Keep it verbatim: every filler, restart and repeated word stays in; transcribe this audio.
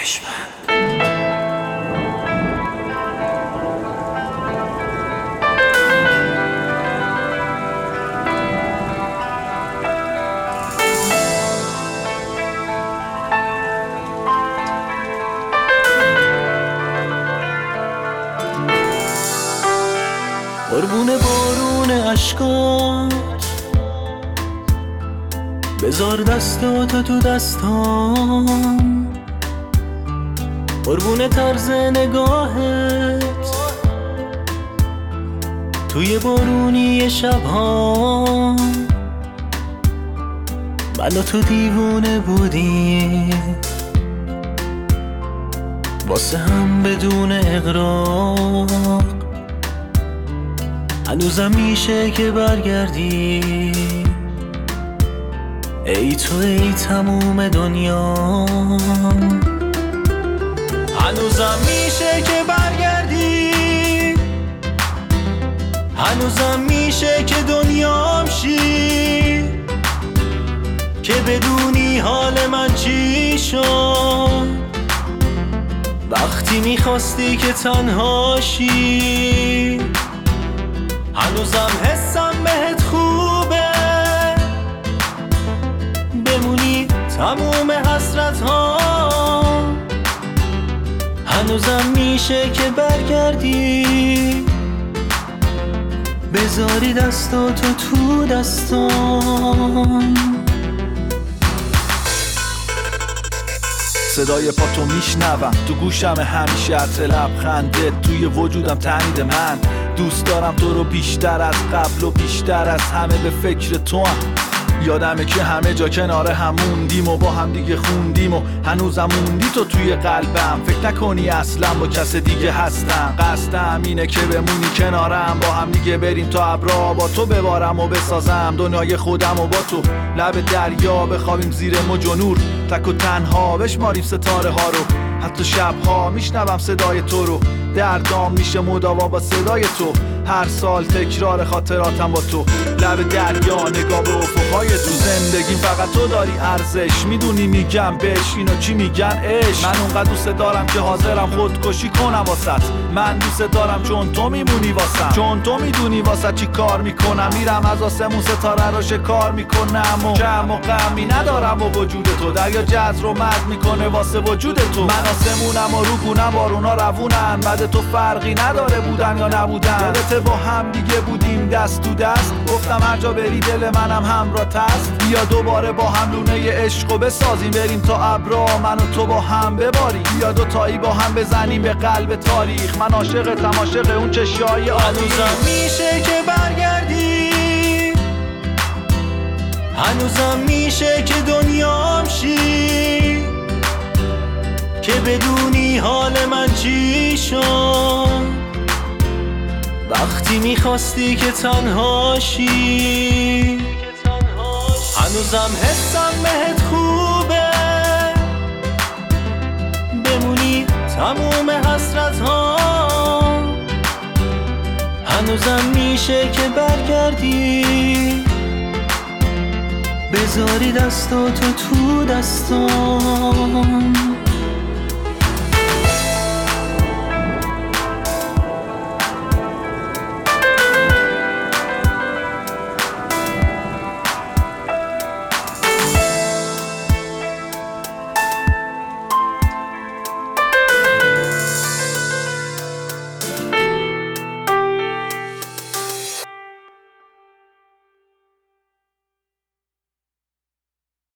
دانشمند. قربون بارون اشکات بذار دستاتو تو دستام، قربون طرز نگاهت توی بارونی شبها. من و تو دیوونه بودیم واسه هم بدون اغراق، هنوزم میشه که برگردی ای تو ای تموم دنیا. هنوزم میشه که برگردی، هنوزم میشه که دنیام شی، که بدونی حال من چی شد وقتی میخواستی که تنها شی. هنوزم حسم بهت خوبه بمونی تموم حسرت ها. هنوزم میشه که برگردی بذاری دستاتو تو دستام. صدای پاتو میشنوم تو گوشم همیشه، عطر لبخندت توی وجودم تنید. من دوست دارم تو رو بیشتر از قبل و بیشتر از همه به فکر تو هم. یادمه که همه جا کنار هم موندیم و با هم دیگه خوندیم و هنوزم موندی تو توی قلبم. فکر نکنی اصلا با کس دیگه هستم، قصدم اینه که بمونی کنارم، با هم دیگه بریم تا ابرا با تو ببارم و بسازم دنیای خودم و با تو لب دریا بخوابیم زیر موج و نور، تک و تنها بشماریم ستاره ها رو. حتی شبها میشنوم صدای تو رو، دردام میشه مداوا با صدای تو. هر سال تکرار خاطراتم با تو، لب دریا نگاه به افقهای تو. زندگیم فقط تو داری ارزش، میدونی میگم بهش اینو چی میگن عشق. من اونقدر دوست دارم که حاضرم خودکشی کنم واسط. من دوست دارم چون تو میمونی واسم، چون تو میدونی واسه چی کار میکنم. میرم از آسمون ستاره رو شکار میکنم و جمع و غمی ندارم و وجود تو. دریا جز رو مد میکنه واسه وجود تو. من آسمونم و رو گونم بارونا روونن، بعد تو فرقی نداره بودن یا نبودن. یادت با هم دیگه بودیم دست تو دست، گفتم هر جا بری دل منم همراهت است. بیا دوباره با هم لونه عشقو بسازیم، بریم تا ابرا من و تو با هم بباریم. بیا دو تایی با هم بزنیم به قلب تاریخ. من عاشقتم عاشق اون چشای آبی. هنوزم میشه که برگردی، هنوزم میشه که دنیام شی، که بدونی حال من چی شد وقتی میخواستی که تنها شی. هنوزم حسم بهت خوبه بمونی تموم حسرت ها. هنوزم میشه که برگردی بذاری دستاتو تو دستام.